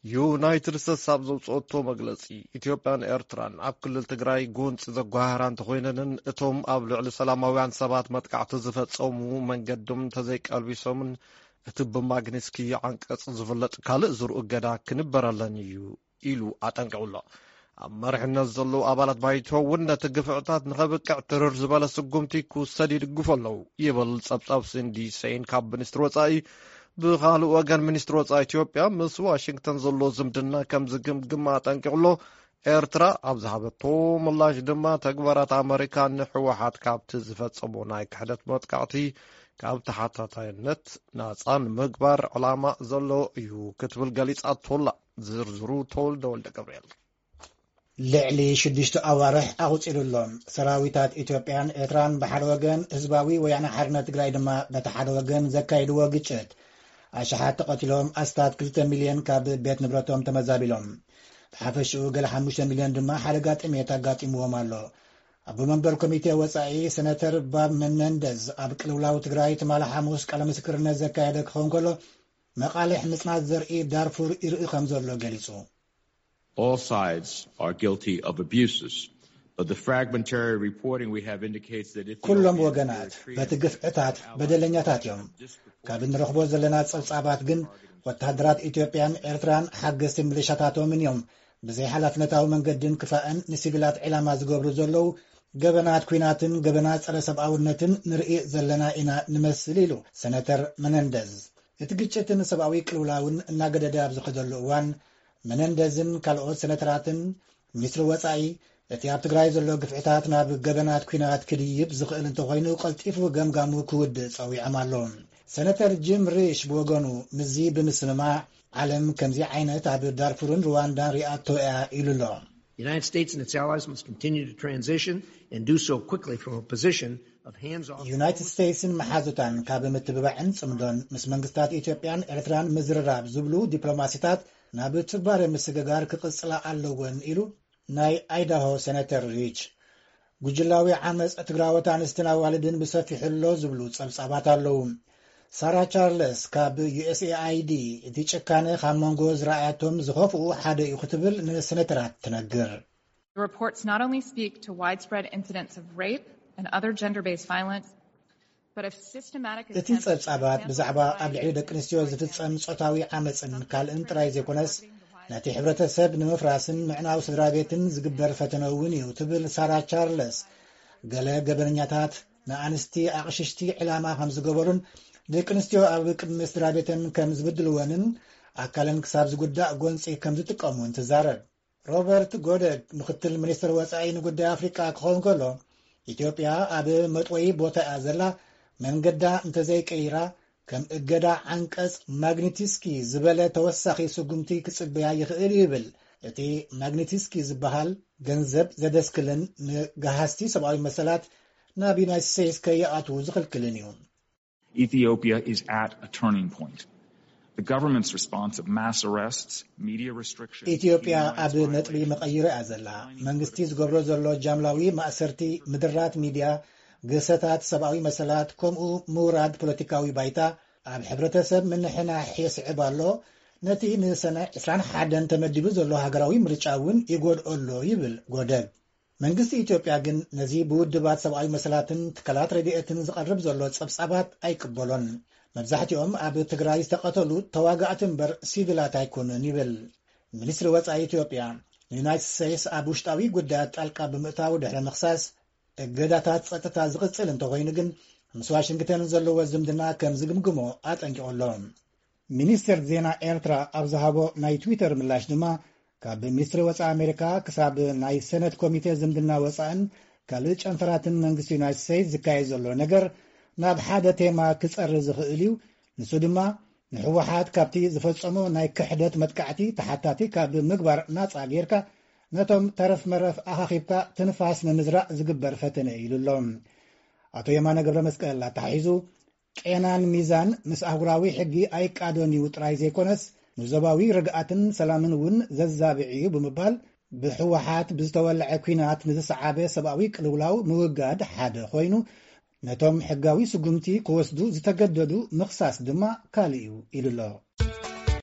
ዩናይትድ ስቴትስ ኣብ ዘውፅኦቶ መግለጺ ኢትዮጵያን ኤርትራን ኣብ ክልል ትግራይ ጎንፂ ዘጓሃራ እንተኾይነንን እቶም ኣብ ልዕሊ ሰላማውያን ሰባት መጥቃዕቲ ዝፈጸሙ መንገዶም ተዘይቀልቢሶምን እቲ ብማግኒስኪ ዓንቀጽ ዝፍለጥ ካልእ ዝርኡ እገዳ ክንበረለን እዩ ኢሉ ኣጠንቂዑሎ። ኣብ መሪሕነት ዘለዉ ኣባላት ባይቶ እውን ነቲ ግፍዕታት ንኸብቅዕ ትርር ዝበለ ስጉምቲ ክውሰድ ይድግፉ ኣለዉ ይብል ጸብጻብ ሲንዲ ሴይን ካብ ሚኒስትሪ ወጻኢ። ብኻልእ ወገን ሚኒስትሪ ወጻኢ ኢትዮጵያ ምስ ዋሽንግተን ዘሎ ዝምድና ከም ዝግምግም ኣጠንቂቕሎ። ኤርትራ ኣብ ዝሃበቶ ምላሽ ድማ ተግባራት ኣሜሪካ ንሕወሓት ካብቲ ዝፈጸሞ ናይ ክሕደት መጥቃዕቲ ካብ ተሓታታይነት ናጻ ንምግባር ዕላማ ዘሎ እዩ ክትብል ገሊጻቶላ። ዝርዝሩ ተወልደ ወልደ ገብርኤል ልዕሊ 6 ኣዋርሕ ኣቑፂሉሎም ሰራዊታት ኢትዮጵያን ኤርትራን ብሓደ ወገን ህዝባዊ ወያነ ሓርነት ትግራይ ድማ በቲ ሓደ ወገን ዘካይድዎ ግጭት ኣሽሓት ተቐቲሎም ኣስታት 2 ሚልዮን ካብ ቤት ንብረቶም ተመዛቢሎም ብሓፈሽኡ ገለ 5 ሚልዮን ድማ ሓደጋ ጥሜት ኣጋጢምዎም ኣሎ። ኣብ መንበር ኮሚቴ ወጻኢ ሰነተር ባብ መነንደዝ ኣብ ቅልውላው ትግራይ ትማል ሐሙስ ቃለ ምስክርነት ዘካየደ ክኸውን ከሎ መቃልሕ ምጽናት ዘርኢ ዳርፉር ይርኢ ከም ዘሎ ገሊጹ All sides are guilty of abuses, but the fragmentary reporting we have indicates that ኩሎም ወገናት በቲ ግፍዕታት በደለኛታት እዮም። ካብ እንረኽቦ ዘለና ጸብጻባት ግን ወታደራት ኢትዮጵያን ኤርትራን ሓገዝቲ ሚሊሻታቶምን እዮም ብዘይ ሓላፍነታዊ መንገድን ክፋእን ንሲቪላት ዕላማ ዝገብሩ ዘለዉ ገበናት ኩናትን ገበናት ጸረ ሰብኣውነትን ንርኢ ዘለና ኢና ንመስል ኢሉ ሰነተር መነንደዝ እቲ ግጭትን ሰብኣዊ ቅልውላውን እናገደደ ኣብ ዝኸደሉ እዋን መነንደዝን ካልኦት ሰነተራትን ሚኒስትሪ ወጻኢ እቲ ኣብ ትግራይ ዘሎ ግፍዕታት ናብ ገበናት ኩናት ክድይብ ዝኽእል እንተኾይኑ ቀልጢፉ ገምጋሙ ክውድእ ጸዊዖም ኣሎ። ሰነተር ጂም ሪሽ ብወገኑ ምዚ ብምስምማዕ ዓለም ከምዚ ዓይነት ኣብ ዳርፉርን ሩዋንዳን ሪኣቶ እያ ኢሉ ኣሎ። United States and its allies must continue to transition and do so quickly from a position of hands-off. United Statesን መሓዙታን ካብ ምትብባዕን ጽምዶን ምስ መንግስታት ኢትዮጵያን ኤርትራን ምዝርራብ ዝብሉ ዲፕሎማሲታት ናብ ትባረ ምስግጋር ክቅጽላ ኣለወን ኢሉ ናይ አይዳሆ ሰነተር ሪች ጉጅላዊ ዓመጽ ትግራወት ኣንስትን ኣዋልድን ብሰፊሕሎ ዝብሉ ጸብጻባት ኣለዉ። ሳራ ቻርልስ ካብ USAID እቲ ጭካነ ካብ መንጎ ዝረኣያቶም ዝኸፍኡ ሓደ እዩ ክትብል ንሰነተራት ትነግር። The reports not only speak to widespread incidents of rape and other gender-based violence, but of systematic እቲ ጸብጻባት ብዛዕባ ኣብ ልዕሊ ደቂ ኣንስትዮ ዝፍጸም ጾታዊ ዓመጽን ካልእን ጥራይ ዘይኮነስ ነቲ ሕብረተሰብ ንምፍራስን ምዕናው ስድራ ቤትን ዝግበር ፈተነ እውን እዩ ትብል ሳራ ቻርልስ ገለ ገበነኛታት ንኣንስቲ ኣቕሽሽቲ ዕላማ ከም ዝገበሩን ደቂ ኣንስትዮ ኣብ ቅድሚ ስድራ ቤተን ከም ዝብድልወንን ኣካለን ክሳብ ዝጉዳእ ጎንፂ ከም ዝጥቀሙን ትዛረብ። ሮበርት ጎደግ ምክትል ሚኒስትር ወጻኢ ንጉዳይ ኣፍሪቃ ክኸውን ከሎ ኢትዮጵያ ኣብ መጥወይ ቦታ እያ ዘላ መንገዳ እንተዘይቀይራ ከም እገዳ ዓንቀጽ ማግኒቲስኪ ዝበለ ተወሳኺ ስጉምቲ ክጽበያ ይኽእል ይብል። እቲ ማግኒቲስኪ ዝበሃል ገንዘብ ዘደስክልን ንጋሃስቲ ሰብኣዊ መሰላት ናብ ዩናይትድ ስቴትስ ከይኣትዉ ዝኽልክልን እዩ። Ethiopia is at a turning point. The government's response of mass arrests, media restrictions. ኢትዮጵያ ኣብ ነጥቢ መቐይረ እያ ዘላ። መንግስቲ ዝገብሮ ዘሎ ጃምላዊ ማእሰርቲ ምድራት ሚድያ ገሰታት ሰብኣዊ መሰላት ከምኡ ምውራድ ፖለቲካዊ ባይታ ኣብ ሕብረተሰብ ምንሕናሕ የስዕብ ኣሎ። ነቲ ንሰነ 21 ተመዲቡ ዘሎ ሃገራዊ ምርጫ እውን ይጎድኦ ይብል ጎደግ። መንግስቲ ኢትዮጵያ ግን ነዚ ብውድባት ሰብኣዊ መሰላትን ትካላት ረድኤትን ዝቐርብ ዘሎ ጸብጻባት ኣይቅበሎን። መብዛሕትኦም ኣብ ትግራይ ዝተቐተሉ ተዋጋእቲ እምበር ሲቪላት ኣይኮኑን ይብል። ሚኒስትሪ ወጻኢ ኢትዮጵያ ዩናይትድ ስቴትስ ኣብ ውሽጣዊ ጉዳያት ጣልቃ ብምእታው ድሕሪ ምኽሳስ እገዳታት ጸጥታ ዝቕጽል እንተኾይኑ ግን ምስ ዋሽንግተን ዘለዎ ዝምድና ከም ዝግምግሞ ኣጠንቂቖሎ። ሚኒስትር ዜና ኤርትራ ኣብ ዝሃቦ ናይ ትዊተር ምላሽ ድማ ካብ ሚኒስትሪ ወጻኢ ኣሜሪካ ክሳብ ናይ ሰነት ኮሚቴ ዝምድና ወጻእን ካልእ ጨንፈራትን መንግስቲ ዩናይትድ ስቴትስ ዝካየድ ዘሎ ነገር ናብ ሓደ ቴማ ክጸሪ ዝኽእል እዩ። ንሱ ድማ ንሕወሓት ካብቲ ዝፈጸሞ ናይ ክሕደት መጥቃዕቲ ተሓታቲ ካብ ምግባር ናጻ ጌርካ ነቶም ተረፍ መረፍ ኣኻኺብካ ትንፋስ ንምዝራእ ዝግበር ፈተነ ኢሉሎም። ኣቶ የማነ ገብረ መስቀል ኣተሓሒዙ ቄናን ሚዛን ምስ ኣህጉራዊ ሕጊ ኣይቃዶን እዩ ጥራይ ዘይኮነስ ንዞባዊ ርግኣትን ሰላምን እውን ዘዛብዕዩ ብምባል ብሕወሓት ብዝተወልዐ ኩናት ንዝሰዓበ ሰብኣዊ ቅልውላው ምውጋድ ሓደ ኮይኑ ነቶም ሕጋዊ ስጉምቲ ክወስዱ ዝተገደዱ ምኽሳስ ድማ ካልእ እዩ ኢሉሎ።